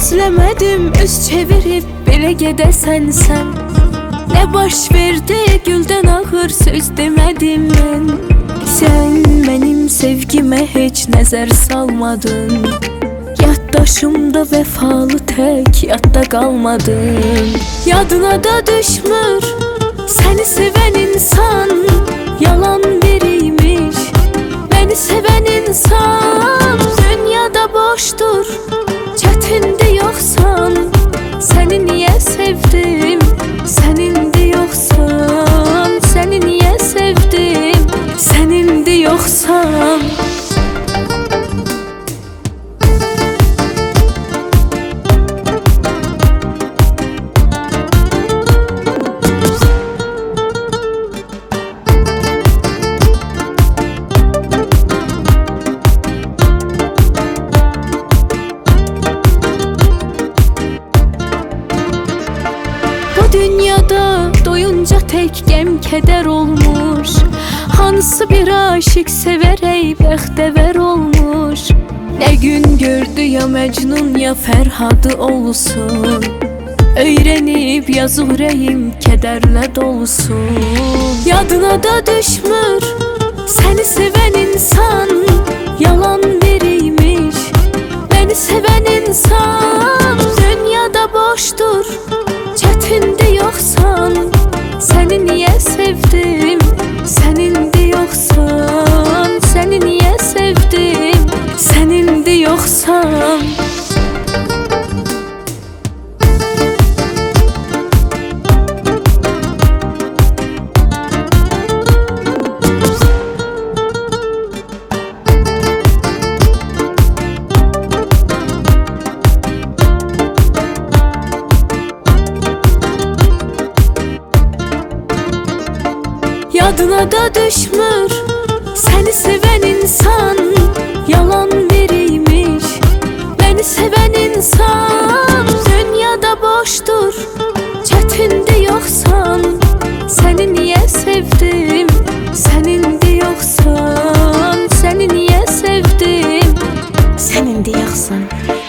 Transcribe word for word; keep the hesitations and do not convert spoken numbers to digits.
Gözləmədim üz çevirib belə gedəsən sən. Nə baş verdi, güldən ağır söz demədim mən. Sən mənim sevgimə heç nəzər salmadın. Yaddaşımda vəfalı tək yadda qalmadın. Yadına da düşmür səni sevən insan yalan biriymiş. Məni sevən insan dünyada boşdur, çətindir yoxsan. Səni niyə sevdim, sənindi yoxsan. Səni niyə sevdim, sənindi yoxsan. Dünyada doyunca tək qəm kədər olmuş. Hansı bir aşiq sevərək bəxtəvər olmuş. Nə gün gördü ya Məcnun ya Fərhadı olsun. Öyrənib yazıq ürəyim kədərlə dolsun. Yadına da düşmür səni sevən insan yalan biriymiş. Məni sevən insan dünyada boşdur, çətindi yoxsan. Səni niyə sevdim, sənindi yoxsan. Səni niyə sevdim, sənindi yoxsan. Yadına da düşmür səni sevən insan yalan biriymiş. Məni sevən insan dünyada boşdur, çətindi yoxsan. Səni niyə sevdim, sənindi yoxsan. Səni niyə sevdim, sənindi yoxsan.